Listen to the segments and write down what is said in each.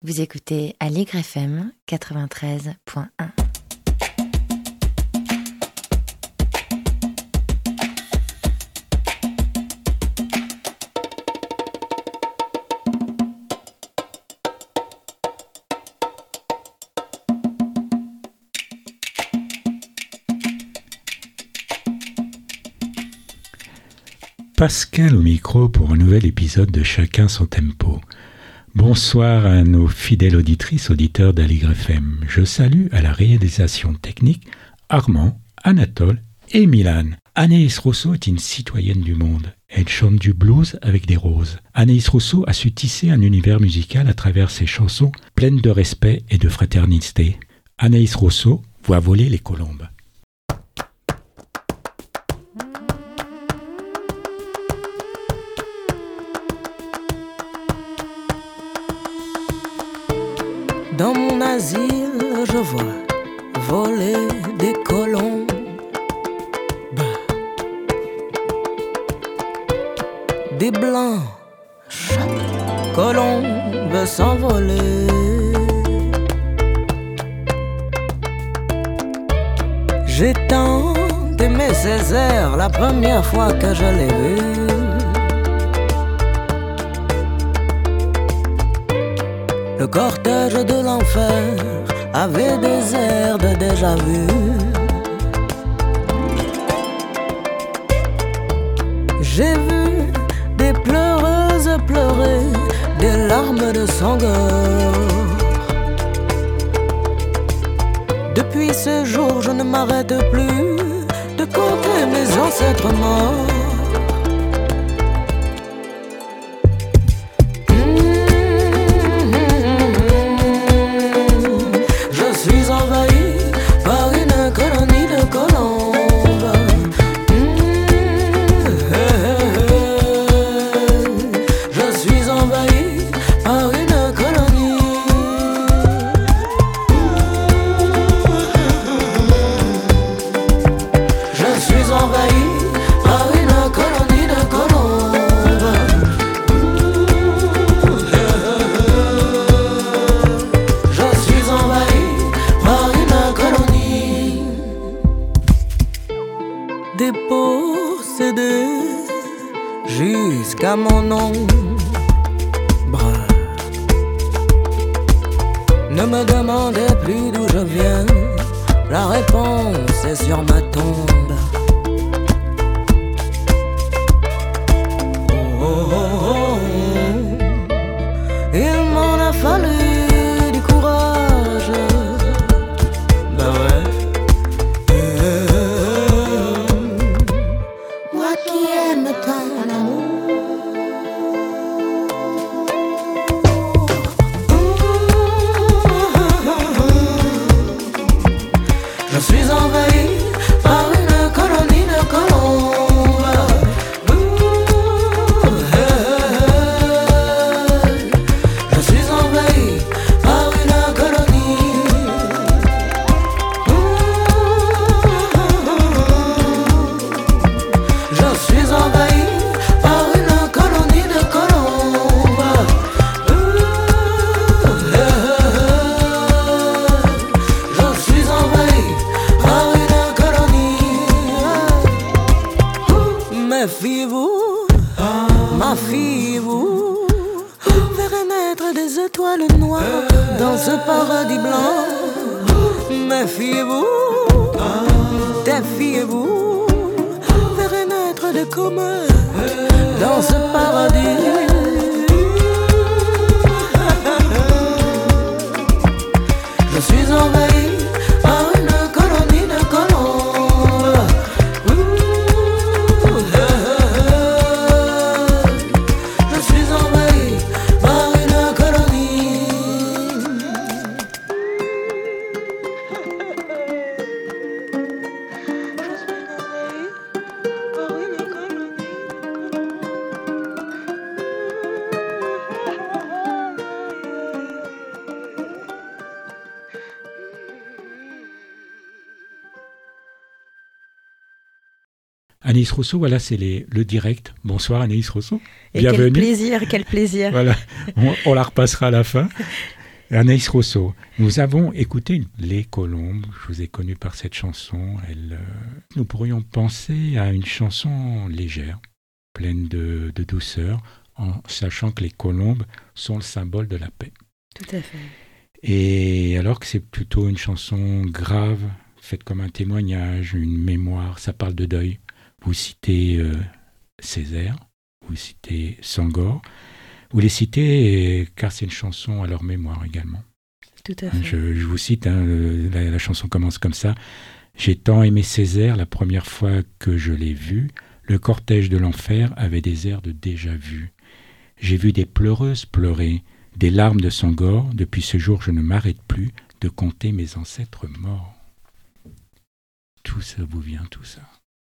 Vous écoutez Aligre FM 93.1. Pascal au micro pour un nouvel épisode de Chacun son tempo. Bonsoir à nos fidèles auditrices, auditeurs d'Aligre FM. Je salue à la réalisation technique Armand, Anatole et Milan. Anaïs Rousseau est une citoyenne du monde. Elle chante du blues avec des roses. Anaïs Rousseau a su tisser un univers musical à travers ses chansons pleines de respect et de fraternité. Anaïs Rousseau voit voler les colombes. Dans mon asile, je vois voler des colombes. Des blancs, colombes s'envoler. J'ai tant aimé ces airs la première fois que je l'ai vu. Le cortège de l'enfer avait des airs de déjà-vu. J'ai vu des pleureuses pleurer des larmes de sangueur. Depuis ce jour, je ne m'arrête plus de compter mes ancêtres morts. Dépossédé jusqu'à mon ombre. Ne me demandez plus d'où je viens, la réponse est sur ma tombe. Oh, oh, oh, oh. Il m'en a fallu du courage. Ben ouais. Je suis envahi par une colonie de colombes. Je suis envahi par une colonie. Je suis envahi par une colonie de colombes. Je suis envahi par une colonie. Méfiez-vous, méfiez-vous, verrez naître des étoiles noires dans ce paradis blanc. Méfiez-vous, défiez-vous, verrez naître des comètes dans ce paradis. Je suis envahi par une colonie de colombes. Je suis envahi par une colonie. Anaïs Rousseau, voilà, c'est le direct. Bonsoir Anaïs Rousseau. Et bienvenue. Quel plaisir. Voilà, on la repassera à la fin. Anaïs Rousseau, nous avons écouté Les Colombes. Je vous ai connu par cette chanson. Nous pourrions penser à une chanson légère, pleine de douceur, en sachant que les colombes sont le symbole de la paix. Tout à fait. Et alors que c'est plutôt une chanson grave, faite comme un témoignage, une mémoire, ça parle de deuil. Vous citez Césaire, vous citez Senghor, vous les citez car c'est une chanson à leur mémoire également. Tout à fait. Je vous cite, la chanson commence comme ça. « J'ai tant aimé Césaire la première fois que je l'ai vu, le cortège de l'enfer avait des airs de déjà-vu. J'ai vu des pleureuses pleurer, des larmes de Senghor, depuis ce jour je ne m'arrête plus de compter mes ancêtres morts. » Tout ça vous vient, tout ça?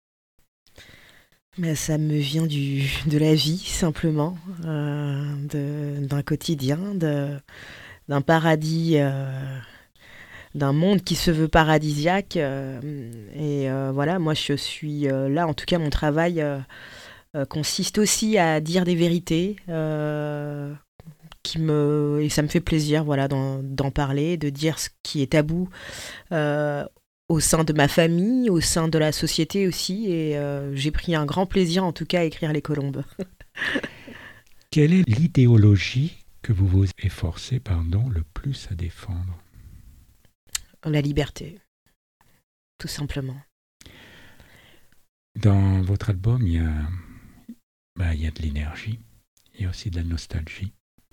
Mais ça me vient de la vie, simplement, d'un quotidien, d'un paradis, d'un monde qui se veut paradisiaque. Voilà, moi je suis là, en tout cas mon travail consiste aussi à dire des vérités et ça me fait plaisir, voilà, d'en parler, de dire ce qui est tabou au sein de ma famille, au sein de la société aussi, et j'ai pris un grand plaisir en tout cas à écrire Les Colombes. Quelle est l'idéologie que vous vous efforcez le plus à défendre? La liberté, tout simplement. Dans votre album, il y a de l'énergie, il y a aussi de la nostalgie,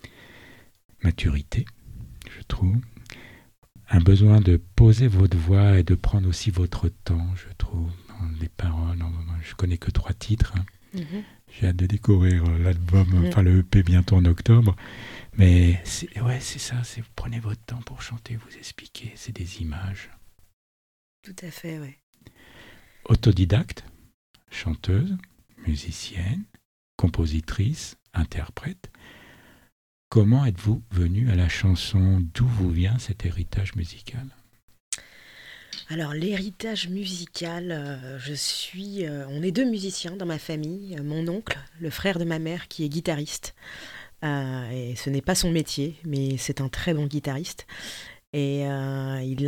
maturité, je trouve. Un besoin de poser votre voix et de prendre aussi votre temps, je trouve, dans les paroles. Je connais que 3 titres. Mm-hmm. J'ai hâte de découvrir l'album, le EP bientôt en octobre. Mais c'est ça, vous prenez votre temps pour chanter, vous expliquer, c'est des images. Tout à fait, oui. Autodidacte, chanteuse, musicienne, compositrice, interprète. Comment êtes-vous venue à la chanson? D'où vous vient cet héritage musical? Alors, l'héritage musical, on est 2 musiciens dans ma famille. Mon oncle, le frère de ma mère, qui est guitariste. Et ce n'est pas son métier, mais c'est un très bon guitariste. Et il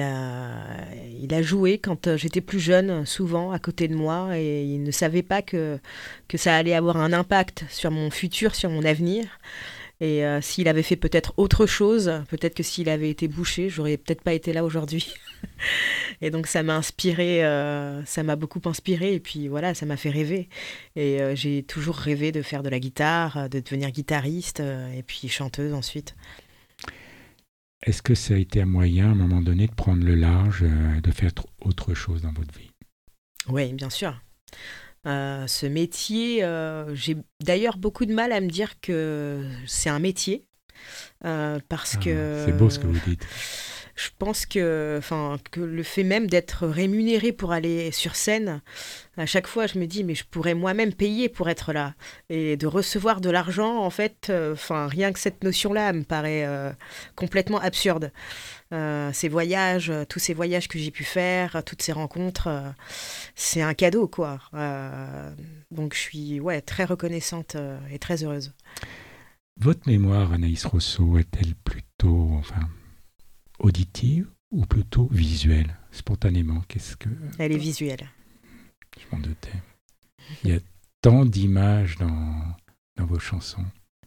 a joué quand j'étais plus jeune, souvent à côté de moi, et il ne savait pas que ça allait avoir un impact sur mon futur, sur mon avenir. Et s'il avait fait peut-être autre chose, peut-être que s'il avait été boucher, j'aurais peut-être pas été là aujourd'hui. Et donc ça m'a inspiré, ça m'a beaucoup inspiré, et puis voilà, ça m'a fait rêver. Et j'ai toujours rêvé de faire de la guitare, de devenir guitariste, et puis chanteuse ensuite. Est-ce que ça a été un moyen, à un moment donné, de prendre le large, de faire autre chose dans votre vie? Oui, bien sûr. Ce métier, j'ai d'ailleurs beaucoup de mal à me dire que c'est un métier, parce que... C'est beau ce que vous dites. Je pense que le fait même d'être rémunéré pour aller sur scène, à chaque fois je me dis mais je pourrais moi-même payer pour être là, et de recevoir de l'argent, en fait, rien que cette notion-là me paraît complètement absurde. Ces voyages, tous ces voyages que j'ai pu faire, toutes ces rencontres, c'est un cadeau, quoi. Donc je suis très reconnaissante et très heureuse. Votre mémoire, Anaïs Rousseau, est-elle plutôt auditive ou plutôt visuelle, spontanément? Elle est visuelle. Je m'en doutais. Il y a tant d'images dans vos chansons.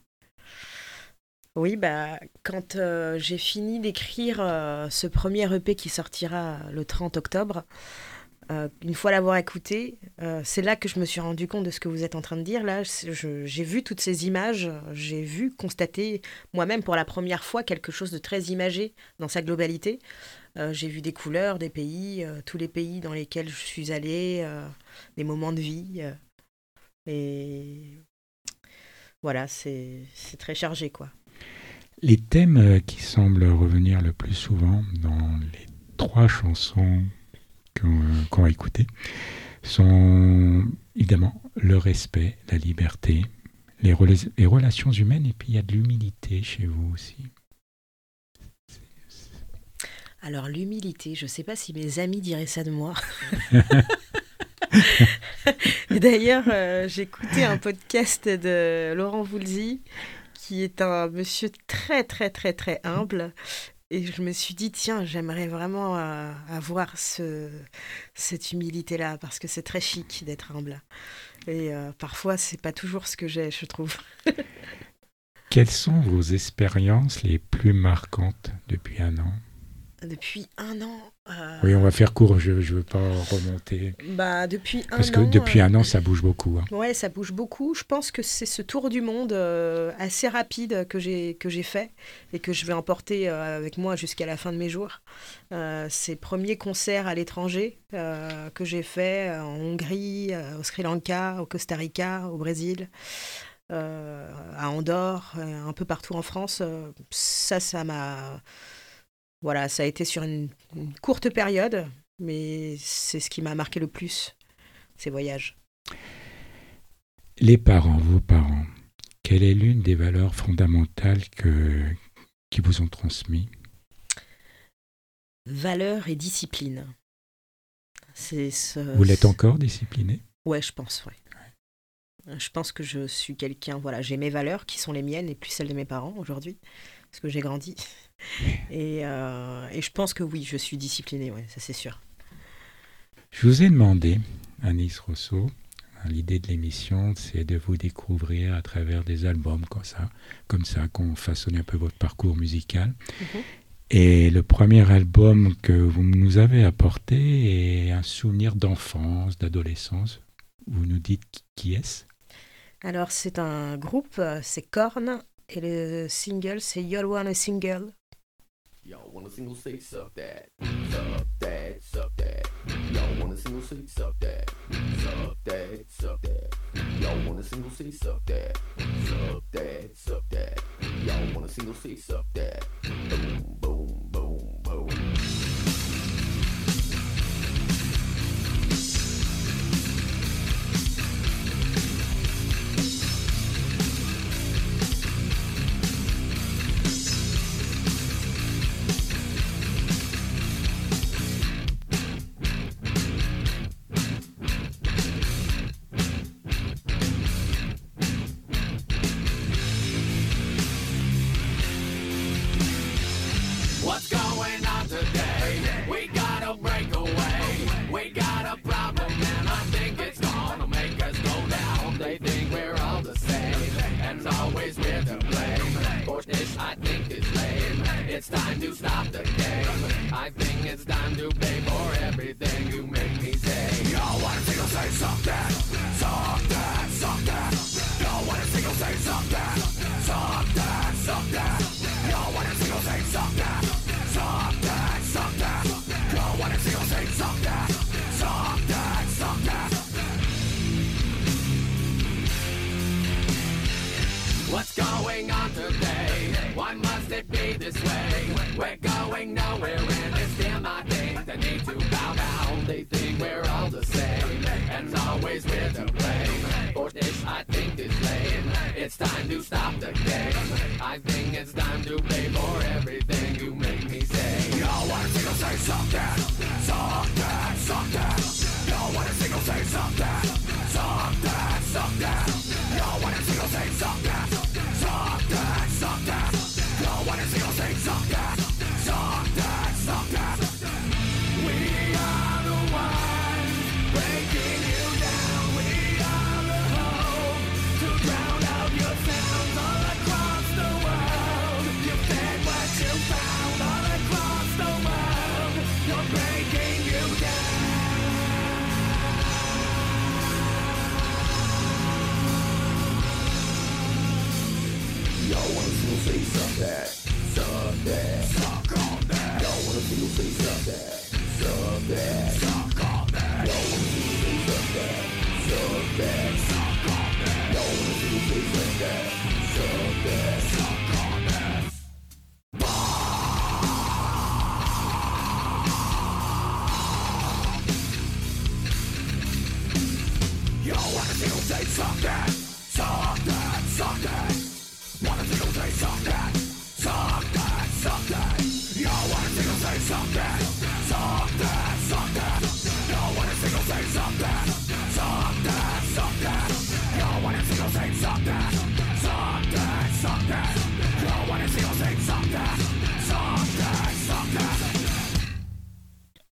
Oui, quand j'ai fini d'écrire ce premier EP qui sortira le 30 octobre, une fois l'avoir écouté, c'est là que je me suis rendu compte de ce que vous êtes en train de dire. Là, j'ai vu toutes ces images, j'ai constaté moi-même pour la première fois quelque chose de très imagé dans sa globalité. J'ai vu des couleurs, des pays, tous les pays dans lesquels je suis allée, des moments de vie. Et voilà, c'est très chargé, quoi. Les thèmes qui semblent revenir le plus souvent dans les 3 chansons qu'on va écouter sont évidemment le respect, la liberté, les relations humaines, et puis il y a de l'humilité chez vous aussi. Alors l'humilité, je ne sais pas si mes amis diraient ça de moi. Et d'ailleurs, j'ai écouté un podcast de Laurent Voulzy qui est un monsieur très, très, très, très humble. Et je me suis dit, tiens, j'aimerais vraiment avoir cette humilité-là, parce que c'est très chic d'être humble. Et parfois, c'est pas toujours ce que j'ai, je trouve. Quelles sont vos expériences les plus marquantes depuis un an ? Depuis un an. Oui, on va faire court, je ne veux pas remonter. Depuis un an. Parce que depuis un an, ça bouge beaucoup. Hein. Ouais, ça bouge beaucoup. Je pense que c'est ce tour du monde assez rapide que j'ai fait et que je vais emporter avec moi jusqu'à la fin de mes jours. Ces premiers concerts à l'étranger que j'ai fait en Hongrie, au Sri Lanka, au Costa Rica, au Brésil, à Andorre, un peu partout en France. Ça m'a... Voilà, ça a été sur une courte période, mais c'est ce qui m'a marqué le plus, ces voyages. Les parents, vos parents, quelle est l'une des valeurs fondamentales qui vous ont transmis ? Valeurs et discipline. Vous l'êtes encore discipliné ? Ouais, je pense, ouais. Je pense que je suis quelqu'un... Voilà, j'ai mes valeurs qui sont les miennes et plus celles de mes parents aujourd'hui, parce que j'ai grandi. Et je pense que oui, je suis disciplinée, ouais, ça c'est sûr. Je vous ai demandé, Anis Rosso, l'idée de l'émission, c'est de vous découvrir à travers des albums comme ça, qu'on façonne un peu votre parcours musical. Mm-hmm. Et le premier album que vous nous avez apporté est un souvenir d'enfance, d'adolescence. Vous nous dites qui est-ce ? Alors c'est un groupe, c'est Korn, et le single c'est Y'all Want a Single. Y'all want a single, say suck that, suck that, suck that. Y'all want a single, say suck that, suck that, suck that. Y'all want a single, say suck that, suck that, suck that. Y'all want a single, say suck that. Boom, boom, boom, boom. It's time to stop the game. I think it's time to pay for everything you make me say. Y'all want a single say suck that, suck that, suck that. Y'all want a single say suck that, suck that, suck that. Y'all want a single say suck that, suck that, suck that. Y'all want a single say suck that, suck that, suck that. What's going on today? Why must it be this way? We're going nowhere and it's still my thing. They need to bow down. They think we're all the same and always we're to blame. For this I think is lame. It's time to stop the game. I think it's time to pay for everything you make me say. Y'all want a single say suck that, suck that, suck that. Y'all want a single say suck that, suck that, suck that. Y'all want a single say suck that, suck that, suck that. Y'all want a single say suck that, suck that, suck that. We are the ones breaking you down. We are the hope to drown out your sounds all across the world. You fed what you found all across the world. You're breaking you down. Y'all wanna single say suck that, suck that, suck on that. Y'all wanna single say suck that, suck that, suck on that. Y'all wanna single say suck that, suck that, suck on that. Y'all wanna single say suck that, suck that, suck on that. Y'all wanna single say suck that, suck that, suck that. Wanna single say suck that, suck that, suck that. Y'all wanna single say suck that, suck that, suck that. Y'all wanna single say suck that, suck that, suck that. Y'all wanna single say suck that, suck that, suck that.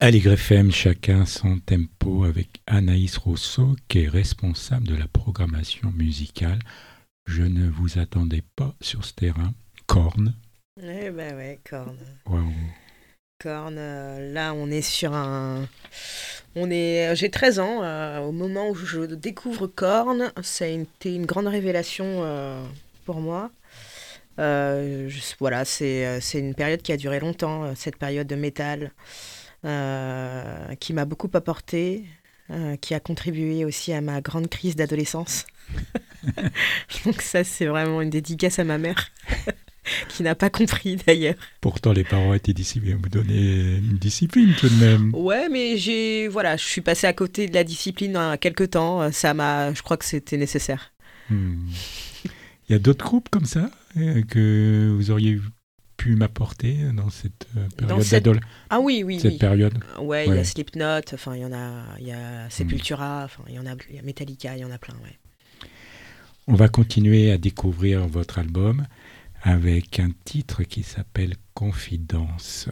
Aligre FM, chacun son tempo avec Anaïs Rousseau qui est responsable de la programmation musicale. Je ne vous attendais pas sur ce terrain. Korn. Eh ben ouais, Korn. Waouh. Korn, là on est sur un... J'ai 13 ans, au moment où je découvre Korn, ça a été une grande révélation pour moi. Voilà, c'est une période qui a duré longtemps, cette période de métal, qui m'a beaucoup apporté, qui a contribué aussi à ma grande crise d'adolescence. Donc ça, c'est vraiment une dédicace à ma mère, qui n'a pas compris d'ailleurs. Pourtant, les parents étaient disciplinés, vous donnez une discipline tout de même. Ouais, mais je suis passée à côté de la discipline en quelques temps. Je crois que c'était nécessaire. Il y a d'autres groupes comme ça que vous auriez pu m'apporter dans cette période d'adolescence. Ah oui. Cette période. Ouais, il y a Slipknot, enfin il y a Sepultura, enfin il y a Metallica, il y en a plein, ouais. On va continuer à découvrir votre album avec un titre qui s'appelle Confidence.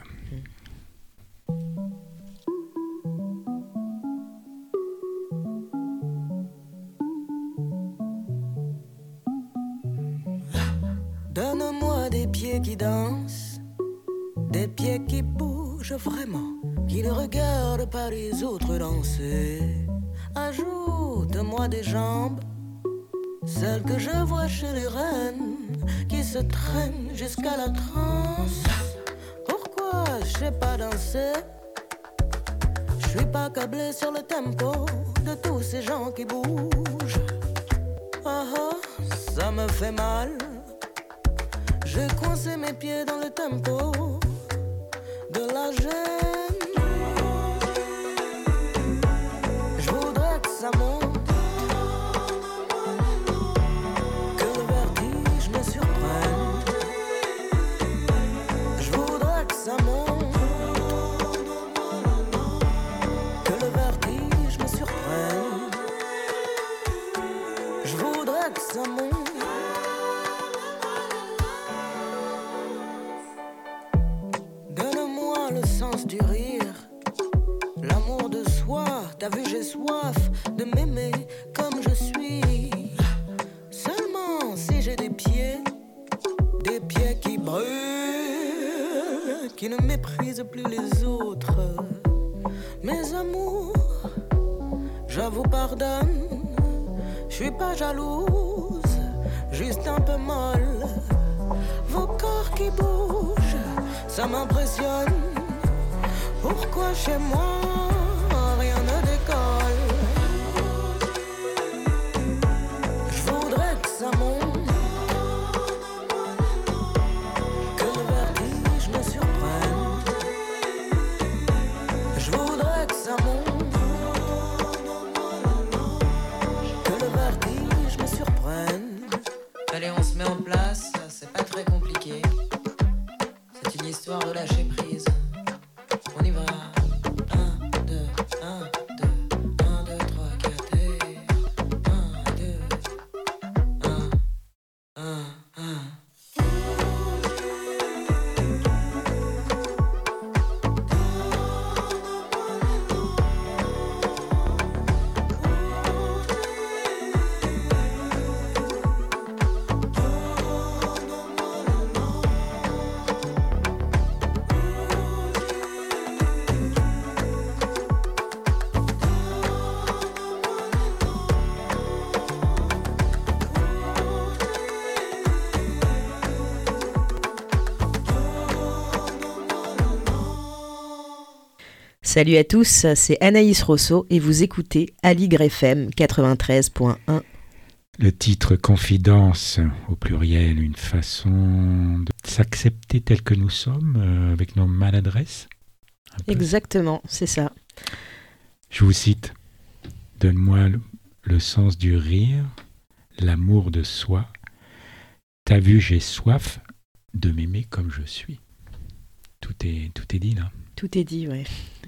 Donne-moi des pieds qui dansent, des pieds qui bougent vraiment, qui ne regardent pas les autres danser. Ajoute-moi des jambes, celles que je vois chez les reines, qui se traînent jusqu'à la transe. Pourquoi je sais pas danser? Je suis pas câblé sur le tempo de tous ces gens qui bougent. Ça me fait mal. J'ai coincé mes pieds dans le tempo de la gêne. Je voudrais que ça monte, que le vertige me surprenne. Je voudrais que ça monte, que le vertige me surprenne. Je voudrais que ça monte. Du rire, l'amour de soi, t'as vu j'ai soif de m'aimer comme je suis. Seulement si j'ai des pieds qui brûlent, qui ne méprisent plus les autres. Mes amours, je vous pardonne, je suis pas jalouse, juste un peu molle. Vos corps qui bougent, ça m'impressionne. Pourquoi chez moi rien ne décolle? Je voudrais que ça monte, que le vertige me surprenne. Je voudrais que ça monte, que le vertige me surprenne. Allez, on se met en place, c'est pas très compliqué. C'est une histoire de lâcher prise. On y va. 1, 2, 1, 2, 1, 2, 3, 4 et 1, 2, 1, 1, 1. Salut à tous, c'est Anaïs Rousseau et vous écoutez Aligre FM 93.1. Le titre Confidence, au pluriel, une façon de s'accepter tel que nous sommes, avec nos maladresses. Exactement, c'est ça. Je vous cite, « Donne-moi le sens du rire, l'amour de soi. T'as vu, j'ai soif de m'aimer comme je suis. » Tout est dit là. Tout est dit, ouais.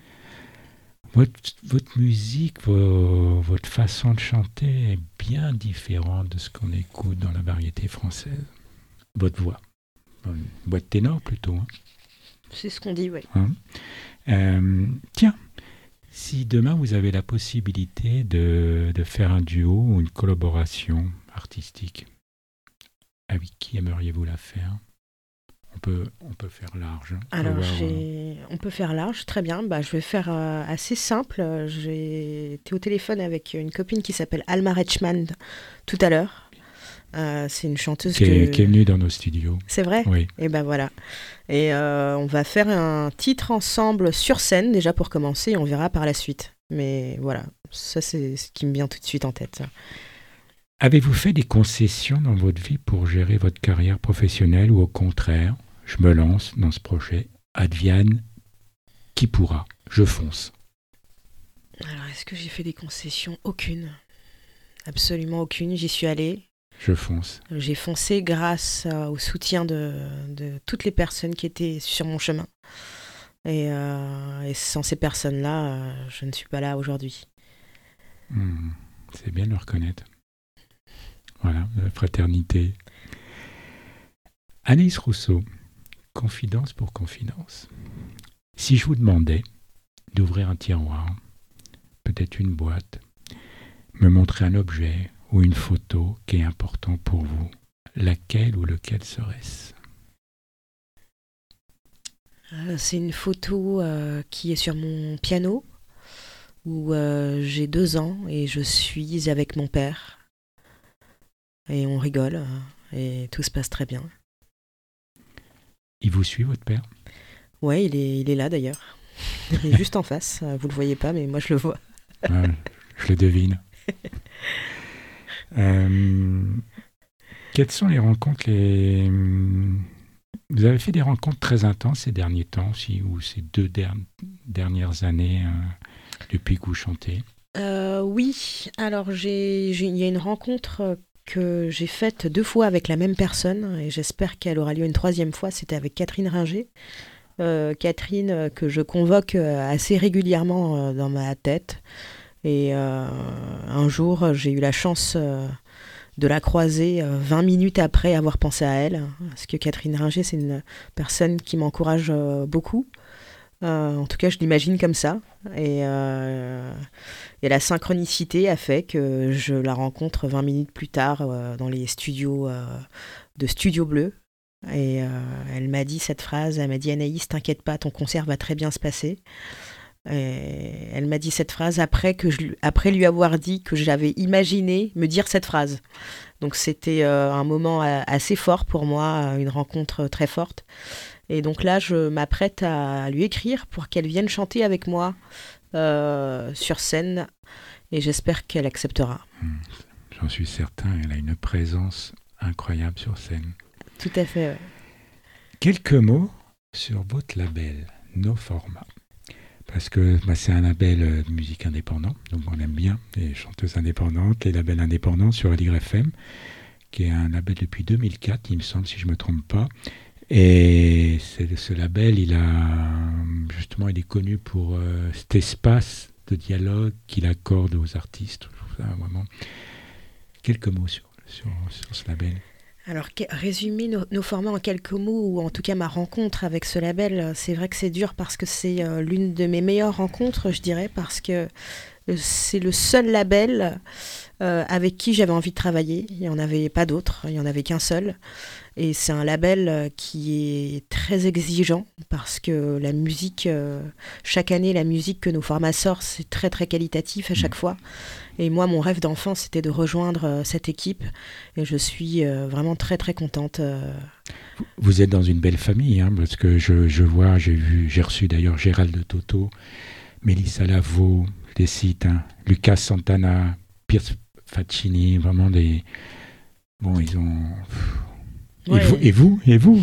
Votre musique, votre façon de chanter est bien différente de ce qu'on écoute dans la variété française. Votre voix, une voix de ténor plutôt. Hein. C'est ce qu'on dit, oui. Hein. Tiens, si demain vous avez la possibilité de faire un duo ou une collaboration artistique, avec qui aimeriez-vous la faire ? On peut faire large. Alors, on peut faire large, très bien. Je vais faire assez simple. J'ai été au téléphone avec une copine qui s'appelle Alma Reichmann tout à l'heure. C'est une chanteuse qui est venue dans nos studios. C'est vrai ? Oui. Et voilà. Et on va faire un titre ensemble sur scène, déjà pour commencer, et on verra par la suite. Mais voilà, ça c'est ce qui me vient tout de suite en tête. Avez-vous fait des concessions dans votre vie pour gérer votre carrière professionnelle ou au contraire, je me lance dans ce projet, advienne qui pourra, je fonce. Alors, est-ce que j'ai fait des concessions ? Aucune. Absolument aucune. J'y suis allée. Je fonce. J'ai foncé grâce au soutien de toutes les personnes qui étaient sur mon chemin. Et sans ces personnes-là, je ne suis pas là aujourd'hui. C'est bien de le reconnaître. Voilà, la fraternité. Anaïs Rousseau, confidence pour confidence. Si je vous demandais d'ouvrir un tiroir, peut-être une boîte, me montrer un objet ou une photo qui est important pour vous, laquelle ou lequel serait-ce ? C'est une photo qui est sur mon piano, où j'ai 2 ans et je suis avec mon père. Et on rigole et tout se passe très bien. Il vous suit, votre père ? Ouais, il est là d'ailleurs. Il est juste en face. Vous le voyez pas, mais moi je le vois. Je le devine. Quelles sont les rencontres Vous avez fait des rencontres très intenses ces derniers temps aussi, ou ces 2 dernières années depuis que vous chantez ? Oui, alors il y a une rencontre que j'ai faite 2 fois avec la même personne et j'espère qu'elle aura lieu une 3e fois. C'était avec Catherine Ringer. Catherine que je convoque assez régulièrement dans ma tête. Et un jour, j'ai eu la chance de la croiser 20 minutes après avoir pensé à elle. Parce que Catherine Ringer, c'est une personne qui m'encourage beaucoup. En tout cas, je l'imagine comme ça. Et la synchronicité a fait que je la rencontre 20 minutes plus tard dans les studios de Studio Bleu. Et elle m'a dit cette phrase, elle m'a dit « Anaïs, t'inquiète pas, ton concert va très bien se passer ». Et elle m'a dit cette phrase après lui avoir dit que j'avais imaginé me dire cette phrase. Donc c'était un moment assez fort pour moi, une rencontre très forte. Et donc là, je m'apprête à lui écrire pour qu'elle vienne chanter avec moi sur scène. Et j'espère qu'elle acceptera. J'en suis certain, elle a une présence incroyable sur scène. Tout à fait, ouais. Quelques mots sur votre label, No Format. Parce que c'est un label de musique indépendant, donc on aime bien les chanteuses indépendantes, les labels indépendants sur Aligre FM, qui est un label depuis 2004, il me semble, si je ne me trompe pas. Et ce label, il est connu pour cet espace de dialogue qu'il accorde aux artistes. Je trouve ça vraiment... Quelques mots sur ce label. Alors, résumer nos formats en quelques mots, ou en tout cas ma rencontre avec ce label, c'est vrai que c'est dur parce que c'est l'une de mes meilleures rencontres, je dirais, parce que c'est le seul label avec qui j'avais envie de travailler. Il n'y en avait pas d'autre, il n'y en avait qu'un seul. Et c'est un label qui est très exigeant parce que la musique, chaque année, la musique que nos formats sortent, c'est très très qualitatif à chaque fois. Et moi, mon rêve d'enfant, c'était de rejoindre cette équipe. Et je suis vraiment très très contente. Vous êtes dans une belle famille, hein, parce que j'ai reçu d'ailleurs Gérald de Toto, Mélissa Lavo, des sites, hein, Lucas Santana, Pierce Faccini, vraiment des... Bon, ils ont... Ouais. Et vous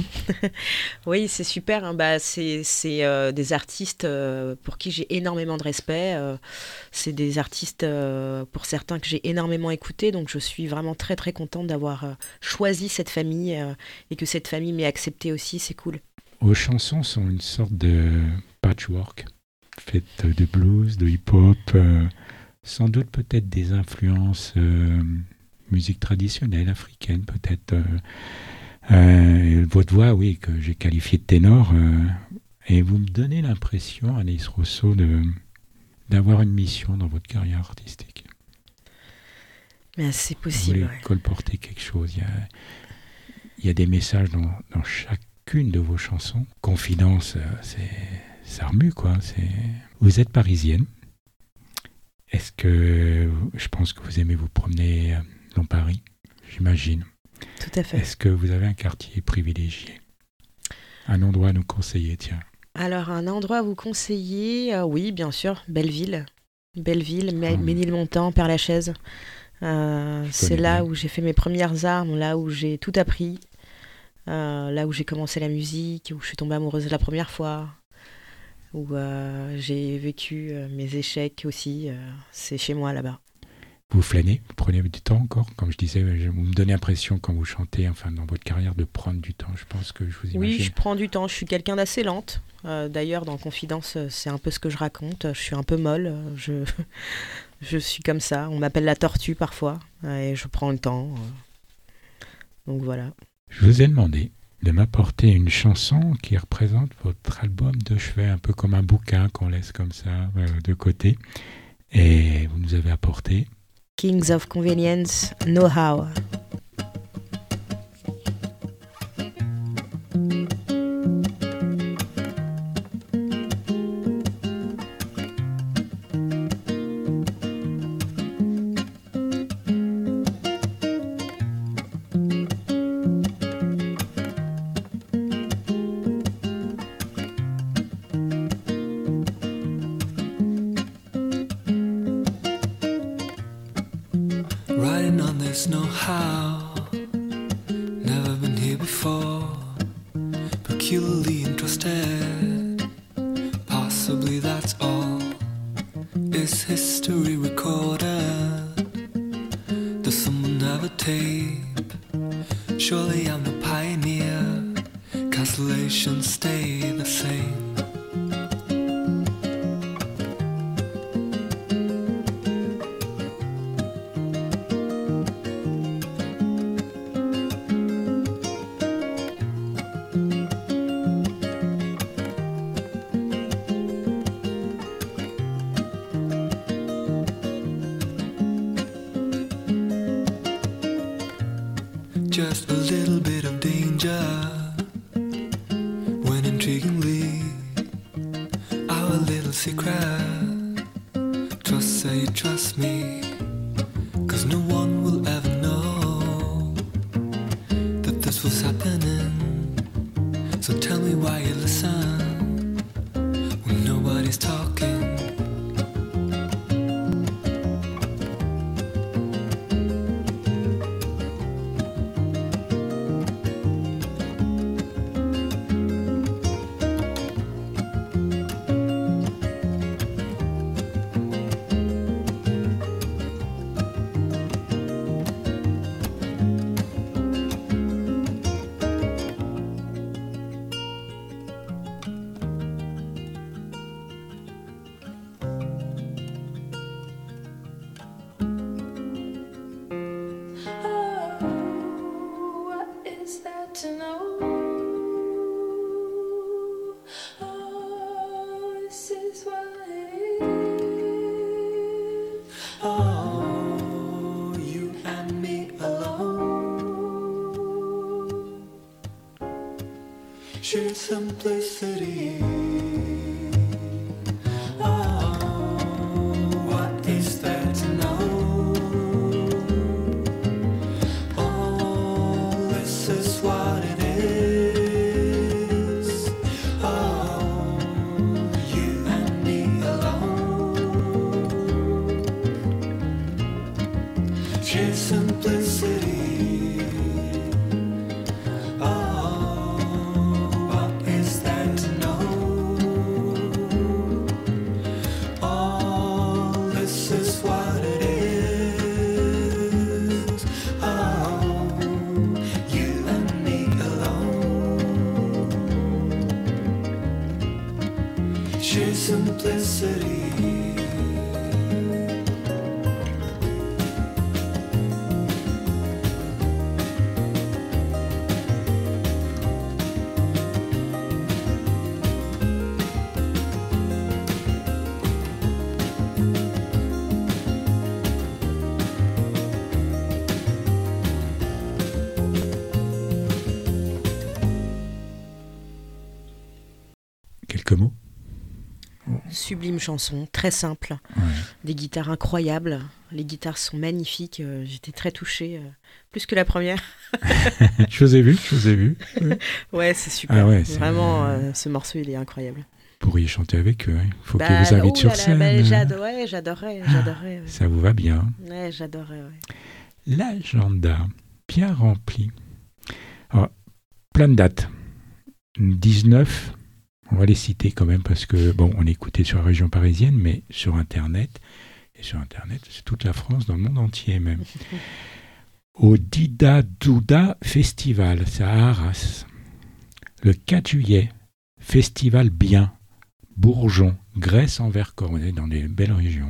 Oui, c'est super. Hein. C'est des artistes pour qui j'ai énormément de respect. C'est des artistes, pour certains, que j'ai énormément écoutés. Donc, je suis vraiment très, très contente d'avoir choisi cette famille et que cette famille m'ait acceptée aussi. C'est cool. Vos chansons sont une sorte de patchwork, faite de blues, de hip-hop, sans doute peut-être des influences musique traditionnelle, africaine peut-être... votre voix, oui, que j'ai qualifiée de ténor, Et vous me donnez l'impression, Anaïs Rousseau, d'avoir une mission dans votre carrière artistique. Mais c'est possible. Vous voulez colporter quelque chose. Il y a des messages dans chacune de vos chansons. Confidence, ça remue, quoi. Vous êtes parisienne. Est-ce que... Je pense que vous aimez vous promener dans Paris, j'imagine. Tout à fait. Est-ce que vous avez un quartier privilégié? Un endroit à nous conseiller, tiens. Alors, un endroit à vous conseiller, oui, bien sûr, Belleville. Belleville, Ménilmontant, Père-Lachaise. C'est là où j'ai fait mes premières armes, là où j'ai tout appris, là où j'ai commencé la musique, où je suis tombée amoureuse la première fois, où j'ai vécu mes échecs aussi. C'est chez moi, là-bas. Vous flânez, vous prenez du temps encore. Comme je disais, vous me donnez l'impression quand vous chantez, enfin dans votre carrière, de prendre du temps. Je pense que je vous imagine. Oui, je prends du temps. Je suis quelqu'un d'assez lente. D'ailleurs, dans Confidence, c'est un peu ce que je raconte. Je suis un peu molle. Je suis comme ça. On m'appelle la tortue parfois. Et je prends le temps. Donc voilà. Je vous ai demandé de m'apporter une chanson qui représente votre album de chevet, un peu comme un bouquin qu'on laisse comme ça de côté. Et vous nous avez apporté Kings of Convenience, Know How. Riding on this know-how, never been here before, peculiarly interested, possibly that's all. Is history recorded? Does someone have a tape? Surely I'm no pioneer, constellations stay the same. Just a little bit of danger when intriguingly our little secret. Trust, say, trust me, 'cause no one will ever know that this was happening. So tell me why you listen when nobody's talking. Sheer simplicity. Oh, what is there to know? Oh, this is what it is. Oh, you and me alone. Sheer simplicity. Sheer simplicity. mots. Sublime chanson, très simple, des guitares incroyables, les guitares sont magnifiques, j'étais très touchée, plus que la première. Je vous ai vu. Ouais, c'est super, vraiment, ce morceau il est incroyable. Vous pourriez chanter avec eux, il faut qu'ils vous invitent sur scène. J'adorerais. Ouais. Ça vous va bien. Ouais, j'adorerais. Ouais. L'agenda, bien rempli. Alors, plein de dates. 19, on va les citer quand même parce que, on écoutait sur la région parisienne, mais sur Internet, c'est toute la France, dans le monde entier même. Au Dida Douda Festival, c'est à Arras. Le 4 juillet, Festival Bien, Bourgeon, Grèce en Vercors, on est dans des belles régions.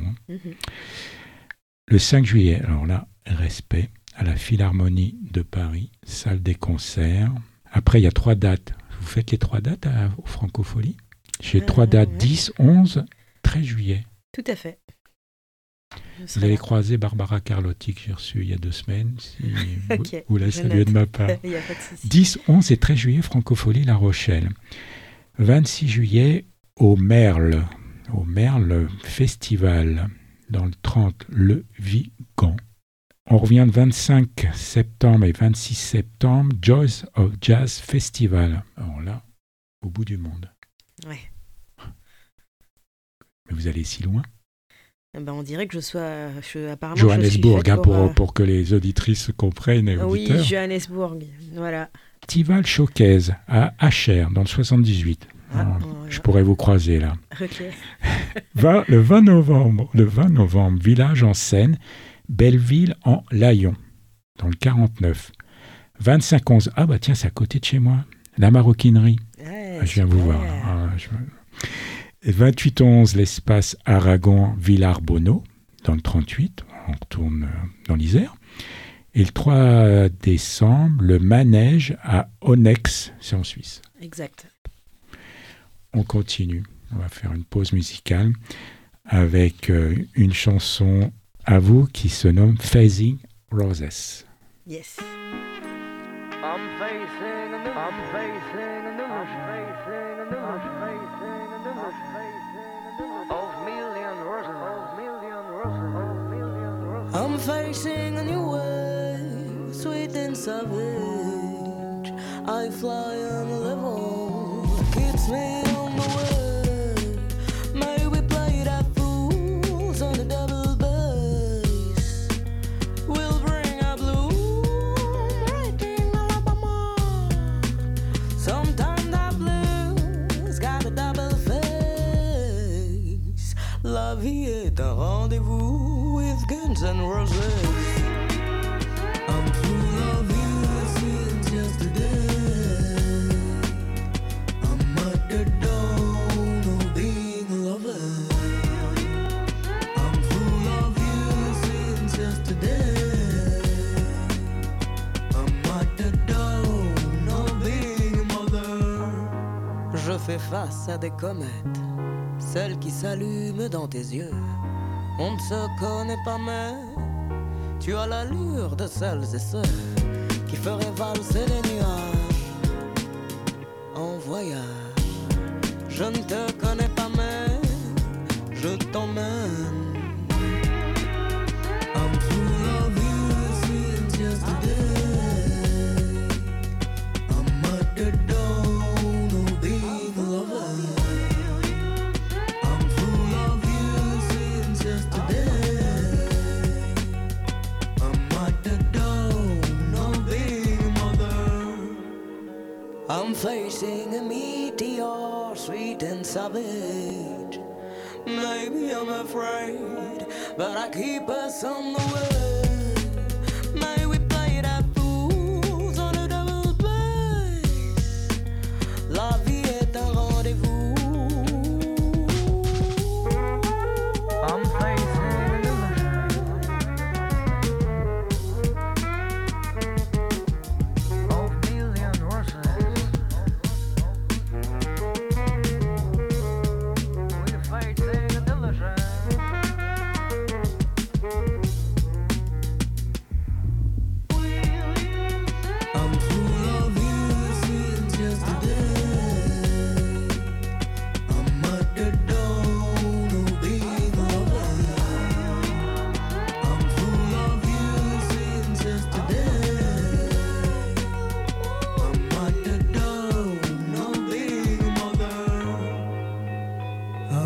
Le 5 juillet, alors là, respect, à la Philharmonie de Paris, salle des concerts. Après, il y a 3 dates. Vous faites les 3 dates au Francofolie ? J'ai 3 dates, 10, 11, 13 juillet. Tout à fait. Vous allez croiser Barbara Carlotti que j'ai reçue il y a 2 semaines. Si vous la saluez de ma part. 10, 11 et 13 juillet, Francofolie La Rochelle. 26 juillet, au Merle Festival, dans le 30, le Vigan. On revient le 25 septembre et 26 septembre, Joys of Jazz Festival. Alors là, au bout du monde. Ouais. Mais vous allez si loin ? On dirait que apparemment Johannesburg, pour que les auditrices comprennent. Et oui, Johannesburg, voilà. Festival Showcase à Achères, dans le 78. Je pourrais vous croiser là. Ok. Le 20 novembre, Village en Seine, Belleville en Layon, dans le 49. 25-11, tiens, c'est à côté de chez moi. La Maroquinerie. Je viens vous voir. 28-11, l'espace Aragon Villarbonneau, dans le 38. On retourne dans l'Isère. Et le 3 décembre, le Manège à Onex, c'est en Suisse. Exact. On continue. On va faire une pause musicale avec une chanson à vous qui se nomme Phasing Roses. Yes. I'm facing a new wave, sweet and savage. I fly on a level that keeps me on the way. May we play that fools on a double bass. We'll bring a bloom right in Alabama. Sometimes that blues got a double face. La vie est un rendez-vous with Guns N' Roses. I'm full of you since yesterday. I'm at the dawn of being a lover. I'm full of you since yesterday. I'm at the dawn of being a mother. Je fais face à des comètes, celles qui s'allument dans tes yeux. On ne se connaît pas mais tu as l'allure de celles et ceux qui feraient valser les nuages en voyage. Je ne te connais pas mais je t'emmène. I'm full of you since yesterday. I'm at the dawn of being a lover. I'm full of you since yesterday. I'm at the dawn of being a mother. I'm facing a meteor, sweet and savage. Maybe I'm afraid, but I keep us on the way. May we play that fools on a double bass. La vie est un rendez-vous. I'm facing an illusion of million roses. We're facing an illusion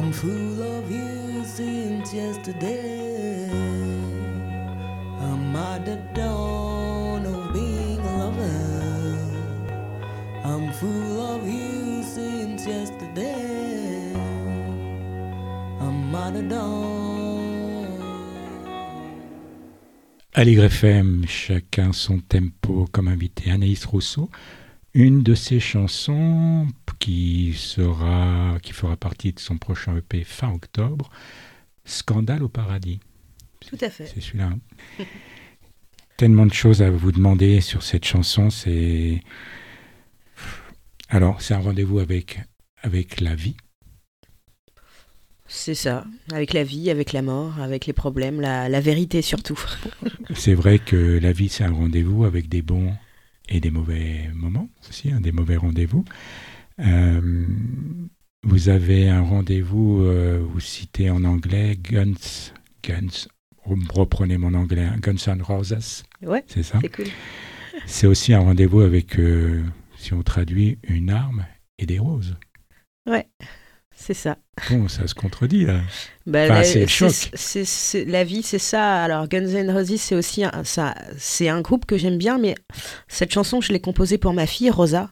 I'm full of you since yesterday. I'm at the dawn of being a lover. I'm full of you since yesterday. I'm at the dawn. Aligre FM, chacun son tempo, comme invité Anaïs Rousseau. Une de ses chansons qui fera partie de son prochain EP fin octobre, Scandale au paradis. Tout à fait. C'est celui-là. Tellement de choses à vous demander sur cette chanson. Alors, c'est un rendez-vous avec la vie. C'est ça, avec la vie, avec la mort, avec les problèmes, la vérité surtout. C'est vrai que la vie, c'est un rendez-vous avec des bons et des mauvais moments aussi, des mauvais rendez-vous. Vous avez un rendez-vous, vous citez en anglais Guns, reprenez mon anglais, Guns N' Roses. Ouais, c'est ça. C'est cool. C'est aussi un rendez-vous avec, si on traduit, une arme et des roses. Ouais, c'est ça. Bon, ça se contredit là. C'est le choc. La vie, c'est ça. Alors Guns N' Roses, c'est aussi c'est un groupe que j'aime bien, mais cette chanson, je l'ai composée pour ma fille Rosa.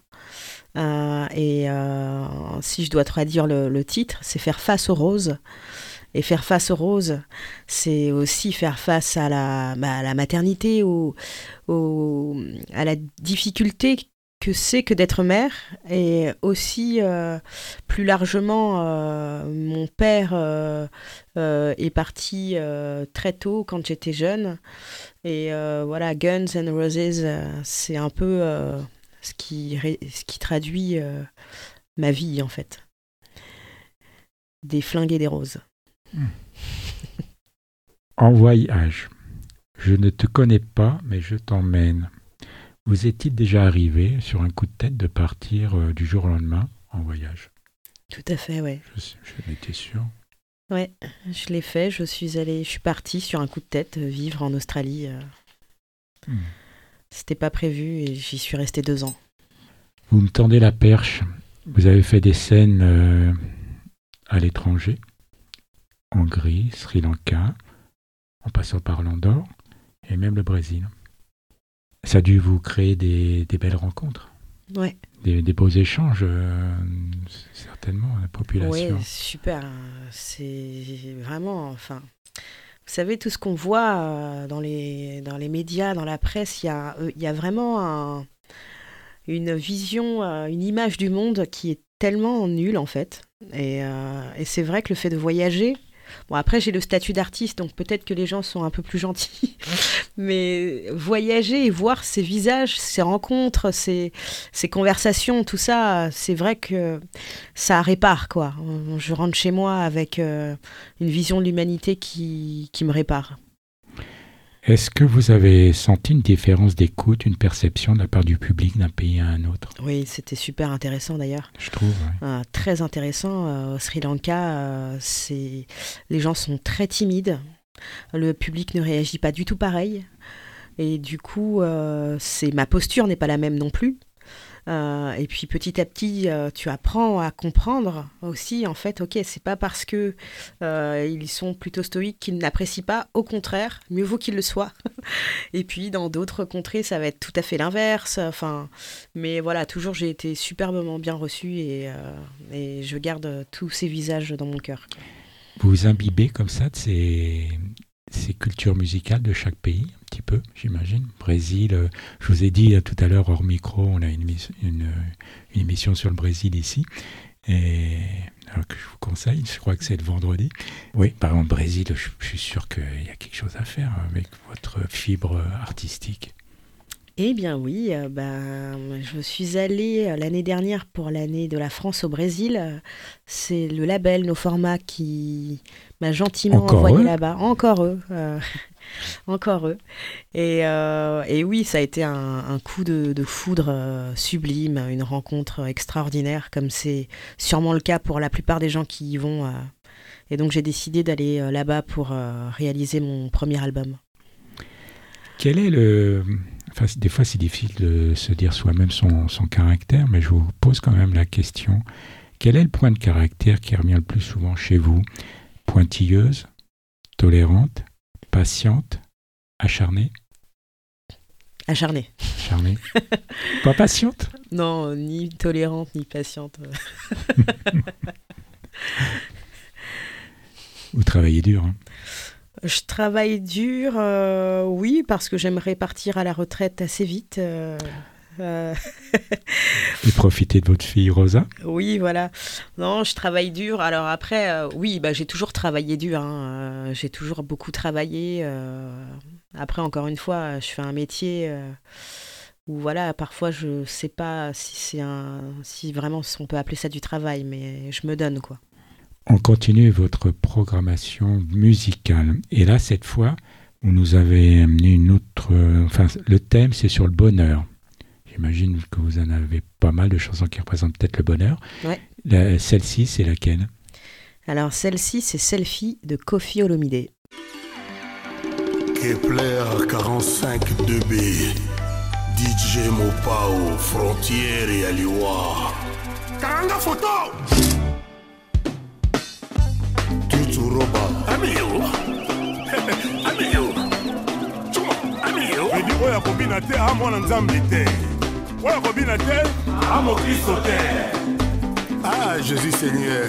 Si je dois traduire le titre, c'est faire face aux roses. Et faire face aux roses, c'est aussi faire face à la maternité, à la difficulté que c'est que d'être mère. Et aussi, plus largement, mon père est parti très tôt quand j'étais jeune. Et voilà, Guns N' Roses, c'est un peu ce qui traduit ma vie, en fait. Des flingues et des roses. En voyage. Je ne te connais pas, mais je t'emmène. Vous est-il déjà arrivé, sur un coup de tête, de partir du jour au lendemain en voyage? Tout à fait, ouais. Je l'étais sûr. Ouais, je l'ai fait. Je suis partie sur un coup de tête vivre en Australie. C'était pas prévu et j'y suis restée 2 ans. Vous me tendez la perche. Vous avez fait des scènes à l'étranger. Hongrie, Sri Lanka, en passant par l'Andorre et même le Brésil. Ça a dû vous créer des belles rencontres. Ouais. Des beaux échanges, certainement, la population. Oui, super. C'est vraiment, vous savez, tout ce qu'on voit dans les médias, dans la presse, il y a vraiment une vision, une image du monde qui est tellement nulle, en fait. Et c'est vrai que le fait de voyager... Bon, après, j'ai le statut d'artiste, donc peut-être que les gens sont un peu plus gentils. Mais voyager et voir ces visages, ces rencontres, ces conversations, tout ça, c'est vrai que ça répare, quoi. Je rentre chez moi avec une vision de l'humanité qui me répare. Est-ce que vous avez senti une différence d'écoute, une perception de la part du public d'un pays à un autre? Oui, c'était super intéressant d'ailleurs. Je trouve, ouais. Très intéressant. Au Sri Lanka, les gens sont très timides. Le public ne réagit pas du tout pareil. Et du coup, ma posture n'est pas la même non plus. Et puis petit à petit, tu apprends à comprendre aussi, en fait, ok, c'est pas parce que ils sont plutôt stoïques qu'ils n'apprécient pas, au contraire, mieux vaut qu'ils le soient. Et puis dans d'autres contrées, ça va être tout à fait l'inverse. Mais voilà, toujours j'ai été superbement bien reçue et je garde tous ces visages dans mon cœur. Vous vous imbibez comme ça de ces cultures musicales de chaque pays, un petit peu, j'imagine. Brésil, je vous ai dit tout à l'heure hors micro, on a une émission sur le Brésil ici, et alors que je vous conseille, je crois que c'est le vendredi. Oui, par exemple, Brésil, je suis sûr qu'il y a quelque chose à faire avec votre fibre artistique. Eh bien oui, je suis allée l'année dernière pour l'année de la France au Brésil. C'est le label No Format qui m'a gentiment envoyé là-bas. Encore eux. Encore eux. Et oui, ça a été un coup de foudre sublime, une rencontre extraordinaire, comme c'est sûrement le cas pour la plupart des gens qui y vont. Et donc j'ai décidé d'aller là-bas pour réaliser mon premier album. Quel est des fois c'est difficile de se dire soi-même son caractère, mais je vous pose quand même la question. Quel est le point de caractère qui revient le plus souvent chez vous? Pointilleuse, tolérante, patiente, acharnée? Acharnée. Acharnée. Pas patiente? Non, ni tolérante, ni patiente. Vous travaillez dur, hein? Je travaille dur, oui, parce que j'aimerais partir à la retraite assez vite. Et profiter de votre fille Rosa? Oui, voilà. Non, je travaille dur. Alors après, oui, bah, j'ai toujours travaillé dur, hein. J'ai toujours beaucoup travaillé. Après, encore une fois, je fais un métier où, voilà, parfois, je sais pas si vraiment on peut appeler ça du travail, mais je me donne, quoi. On continue votre programmation musicale. Et là, cette fois, vous nous avez amené une autre... le thème, c'est sur le bonheur. J'imagine que vous en avez pas mal de chansons qui représentent peut-être le bonheur. Ouais. Celle-ci, c'est laquelle? Alors, celle-ci, c'est Selfie de Koffi Olomide. Kepler 45 2B, DJ Mopao, Frontière et Aliwa. Karanga photo! Tuturoba. Amiyo! Amiyo! Chuma! Amiyo! Edi oya kobina te amwana nzambe te. Oya kobina te amokristo te. Ah, Jésus Seigneur.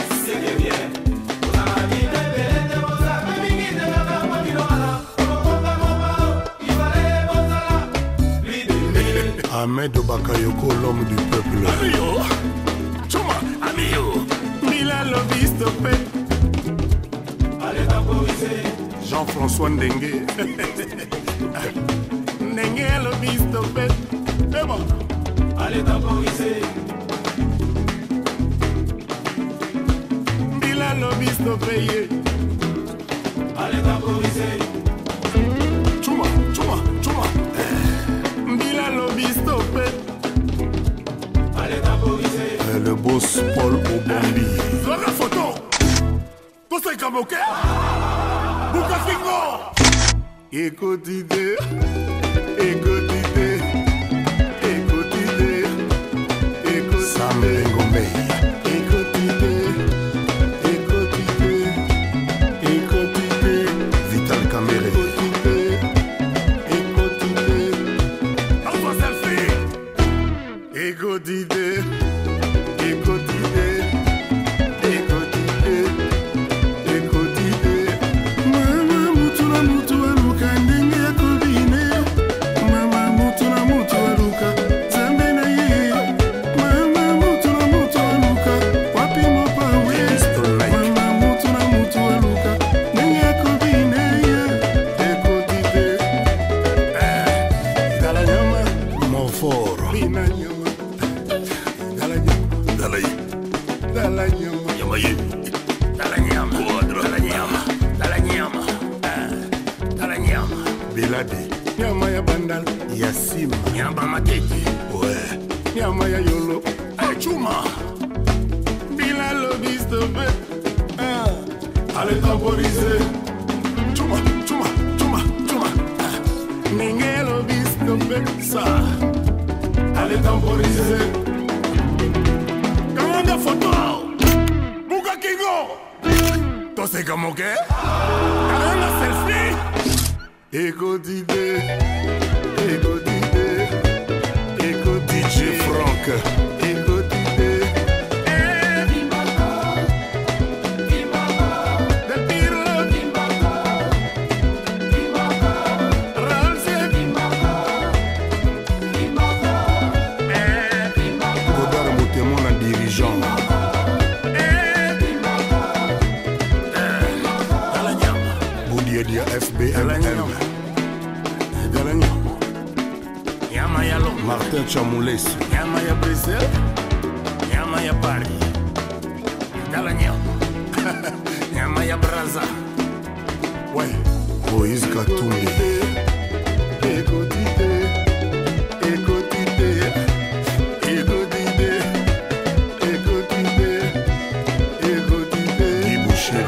Ahmed Bakayoko, l'homme du peuple. Amiyo! Chuma! Amiyo! Milan Lobisto Pet. Allez temporiser. Jean-François Ndengue. Ndengue Lobisto Pet. C'est bon. Allez temporiser. Milan Lobisto Payé. Allez temporiser. Chuma, chuma, chuma. Milan Lobisto Pet. Allez temporiser. Le boss Paul Obambi. Sur la photo. Tout c'est comme ok. Bukafingo. Écoutez, écoutez, écoutez, écoutez. Sam Bengombe. Écoutez, écoutez, écoutez. Vital Caméré. Écoutez, écoutez. Alpha selfie. Écoutez, écoutez, écoutez, écoutez. Mama mutula mutua luka ndenge ya kobine. Mama mutula mutua luka zambe na ye. Mama mutula mutua luka wapi mopawe. Mama mutula mutua luka ndenge ya kobine. Écoutez, dala nyama moforo. Bina nyama. Dala nyama. Dala nyama. Yama ye. Dala nyama. Dala nyama. Dala nyama. Dala nyama. Bilade. Nyama ya bandal. Ya sima. Nyamba matete. Ouais. Nyama ya yolo. Hey, chuma. Bila lobisto be. Allez temporiser. Chuma, chuma, chuma, chuma. Nenge lobisto be. Ça. Allez temporiser. Kamanga photo. Bukakingo. Tout c'est comme ok. Kamanga selfie. Écoutez, écoutez, écoutez. DJ Franck. Écoutez. De Pirlo. Rolse. Godard Moutemona dirigeant. Dala nyama. Boudia FBMM. Dala nyama. Nyama ya Lomba. Martin Chamoules. Nyama ya Brazil. Nyama ya Paris. Dala nyama. Nyama ya Braza. Ouais. Moïse Katumbi. Écoutez, écoutez, écoutez, écoutez, écoutez. Guy Boucher.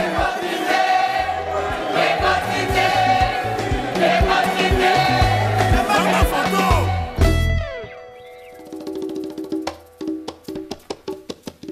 Dans la photo.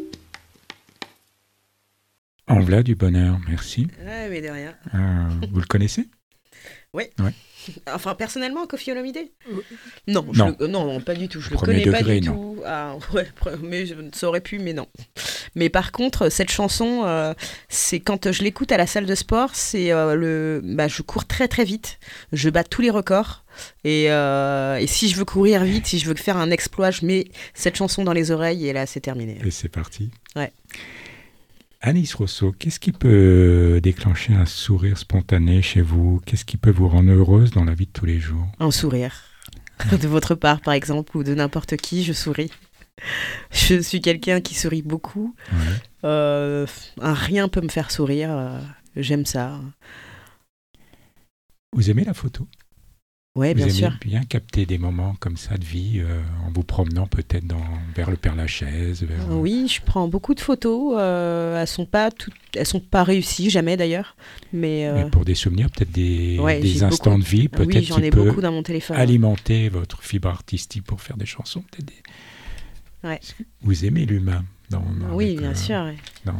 En voilà du bonheur, merci. Ouais, mais de rien. Vous le connaissez ? Oui. Ouais. Enfin, personnellement, Koffi Olomide ? Non, non, pas du tout. Je le Premier connais degré, pas du non. tout. Ah, ouais, mais ça aurait pu, mais non. Mais par contre, cette chanson, c'est quand je l'écoute à la salle de sport, c'est je cours très très vite, je bats tous les records. Et si je veux courir vite, si je veux faire un exploit, je mets cette chanson dans les oreilles et là, c'est terminé. Et c'est parti. Ouais. Anis Rousseau, qu'est-ce qui peut déclencher un sourire spontané chez vous ? Qu'est-ce qui peut vous rendre heureuse dans la vie de tous les jours ? Un sourire. De votre part, par exemple, ou de n'importe qui, je souris. Je suis quelqu'un qui sourit beaucoup. Ouais. Un rien peut me faire sourire. J'aime ça. Vous aimez la photo ? Oui, bien sûr. Vous aimez bien capter des moments comme ça de vie en vous promenant peut-être vers le Père-Lachaise Oui, je prends beaucoup de photos. Elles sont pas réussies, jamais d'ailleurs. Mais pour des souvenirs, peut-être des instants de vie, peut-être oui, j'en ai beaucoup dans mon téléphone. Alimenter votre fibre artistique pour faire des chansons. Peut-être Ouais. Vous aimez l'humain oui, bien sûr. Ouais.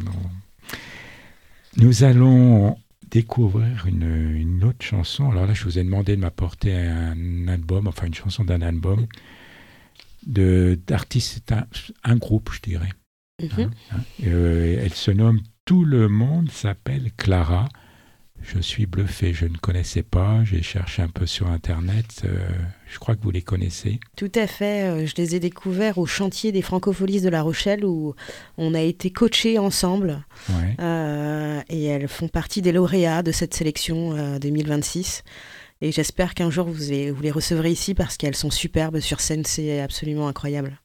Nous allons découvrir une autre chanson. Alors là, je vous ai demandé de m'apporter un album, enfin une chanson d'un album d'artistes, c'est un groupe, je dirais. Mm-hmm. Elle se nomme Tout le monde s'appelle Clara. Je suis bluffé, je ne connaissais pas, j'ai cherché un peu sur Internet, je crois que vous les connaissez. Tout à fait, je les ai découverts au chantier des Francopholies de La Rochelle où on a été coachés ensemble. Ouais. Et elles font partie des lauréats de cette sélection 2026. Et j'espère qu'un jour vous les recevrez ici parce qu'elles sont superbes sur scène, c'est absolument incroyable.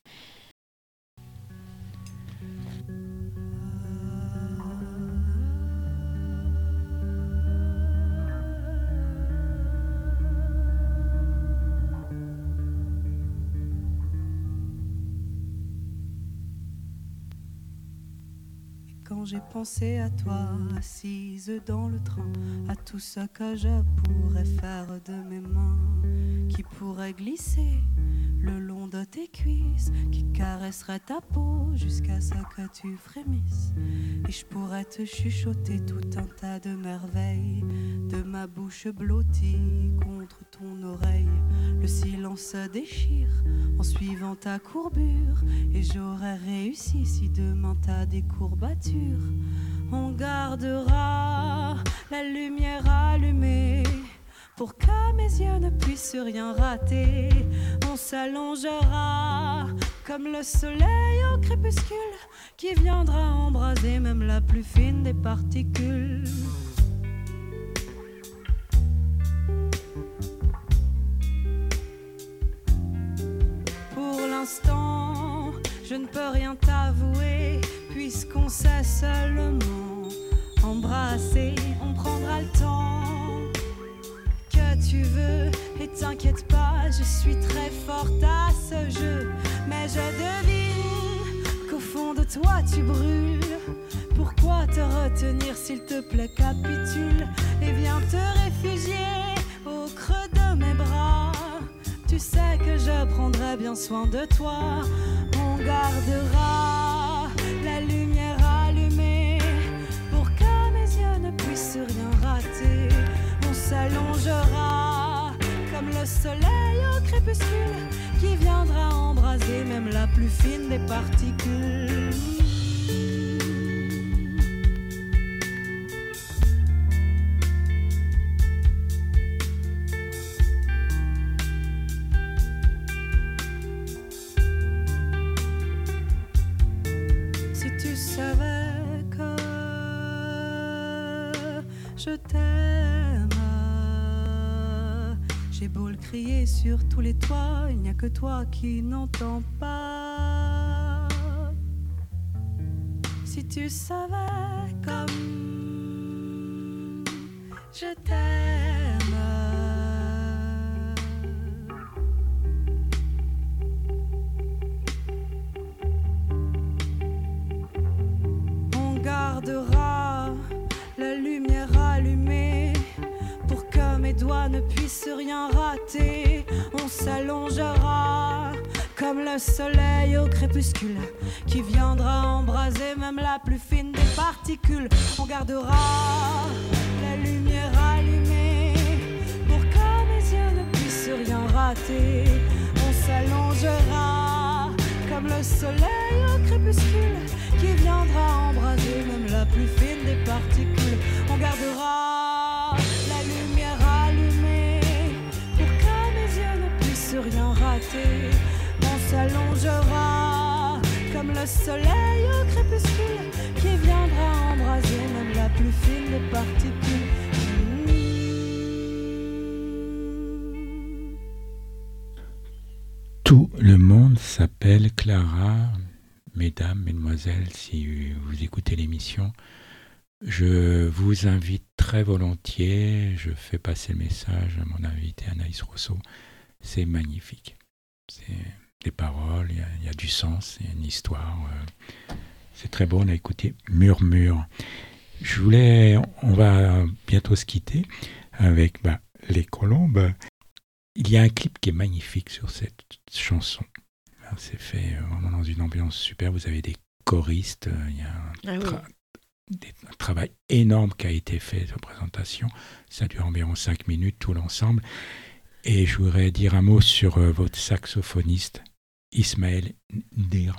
Quand j'ai pensé à toi, assise dans le train, à tout ce que je pourrais faire de mes mains, qui pourrait glisser le long de tes cuisses, qui caresserait ta peau jusqu'à ce que tu frémisses. Et je pourrais te chuchoter tout un tas de merveilles, de ma bouche blottie contre ton oreille. Le silence se déchire en suivant ta courbure, et j'aurais réussi si demain t'as des courbatures. On gardera la lumière allumée pour que mes yeux ne puissent rien rater. On s'allongera comme le soleil au crépuscule qui viendra embraser même la plus fine des particules. Pour l'instant, je ne peux rien t'avouer, puisqu'on sait seulement embrasser. On prendra le temps que tu veux, et t'inquiète pas, je suis très forte à ce jeu. Mais je devine qu'au fond de toi tu brûles. Pourquoi te retenir, s'il te plaît, capitule et viens te réfugier au creux de mes bras. Tu sais que je prendrai bien soin de toi. On gardera la lumière allumée pour que mes yeux ne puissent rien rater. On s'allongera comme le soleil au crépuscule qui viendra embraser même la plus fine des particules. Je t'aime. J'ai beau le crier sur tous les toits, il n'y a que toi qui n'entends pas. Si tu savais comme je t'aime. On gardera la lumière allumée pour que mes doigts ne puissent rien rater. On s'allongera comme le soleil au crépuscule, qui viendra embraser même la plus fine des particules. On gardera la lumière allumée pour que mes yeux ne puissent rien rater. On s'allongera comme le soleil au crépuscule, qui viendra embraser même la plus fine des particules. On gardera la lumière allumée pour que mes yeux ne puissent rien rater. On s'allongera comme le soleil au crépuscule, qui viendra embraser même la plus fine des particules. Tout le monde s'appelle Clara. Mesdames, mesdemoiselles, si vous écoutez l'émission, je vous invite très volontiers, je fais passer le message à mon invité Anaïs Rousseau. C'est magnifique. C'est des paroles, il y a du sens, il y a une histoire. C'est très beau, on a écouté Murmure. On va bientôt se quitter avec Les Colombes. Il y a un clip qui est magnifique sur cette chanson. C'est fait vraiment dans une ambiance super. Vous avez des choristes, il y a un travail énorme qui a été fait de présentation. Ça dure environ 5 minutes, tout l'ensemble. Et je voudrais dire un mot sur votre saxophoniste, Ismaël Ndir.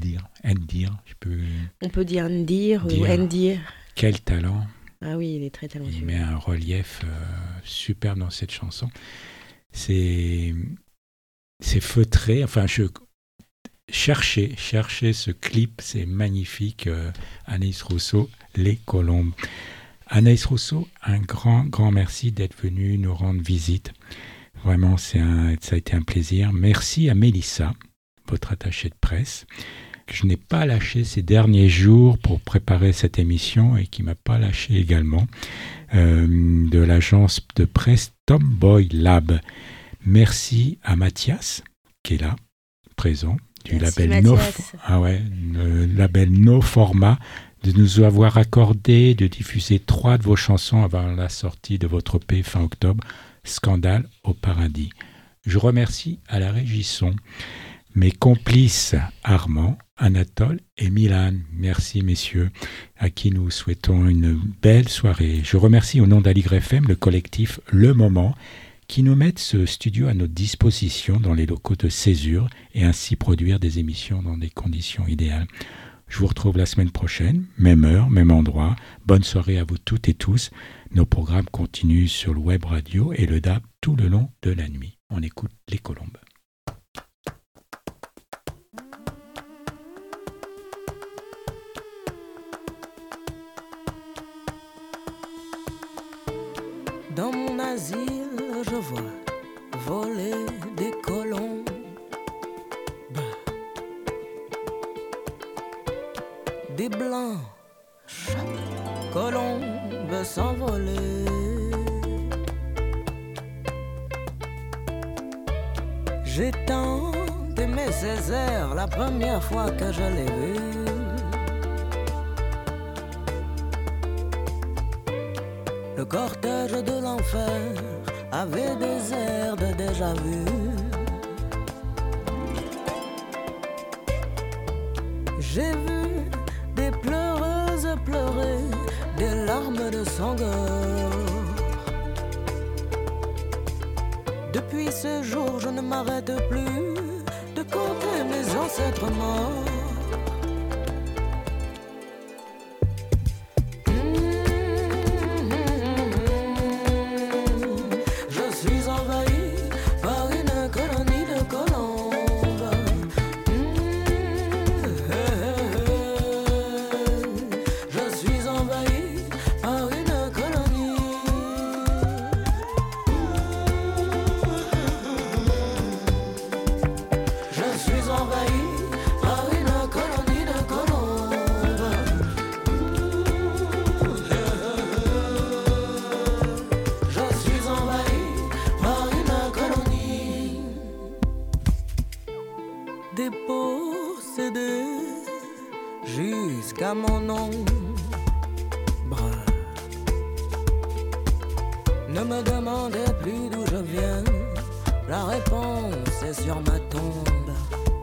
On peut dire Ndir ou Ndir. Quel talent. Ah oui, il est très talentueux. Il met un relief superbe dans cette chanson. C'est feutré. Enfin, cherchez ce clip, c'est magnifique. Anaïs Rousseau, Les Colombes. Anaïs Rousseau, un grand merci d'être venue nous rendre visite. Vraiment, ça a été un plaisir. Merci à Mélissa, votre attachée de presse, que je n'ai pas lâché ces derniers jours pour préparer cette émission et qui ne m'a pas lâché également, de l'agence de presse Tomboy Lab. Merci à Mathias, qui est là, présent, du label label No Format, de nous avoir accordé de diffuser 3 de vos chansons avant la sortie de votre EP fin octobre, Scandale au paradis. Je remercie à la régie son mes complices Armand, Anatole et Milan. Merci messieurs, à qui nous souhaitons une belle soirée. Je remercie au nom d'Aligre FM le collectif Le Moment, qui nous mettent ce studio à notre disposition dans les locaux de Césure et ainsi produire des émissions dans des conditions idéales. Je vous retrouve la semaine prochaine, même heure, même endroit. Bonne soirée à vous toutes et tous. Nos programmes continuent sur le web radio et le DAB tout le long de la nuit. On écoute Les Colombes. Dans mon asile, je vois voler des colombes. Des blanches colombes s'envoler. J'ai tant aimé ces airs la première fois que je l'ai vu. Le cortège de l'enfer avait des airs de déjà-vu. J'ai vu des pleureuses pleurer des larmes de sangueur. Depuis ce jour, je ne m'arrête plus de compter mes ancêtres morts. Dépossédé jusqu'à mon ombre. Ne me demandez plus d'où je viens, la réponse est sur ma tombe.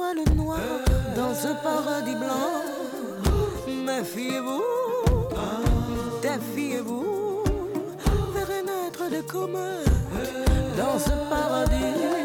l'étoile noire dans ce paradis blanc. Méfiez-vous, défiez-vous, verrez naître des comètes dans ce paradis.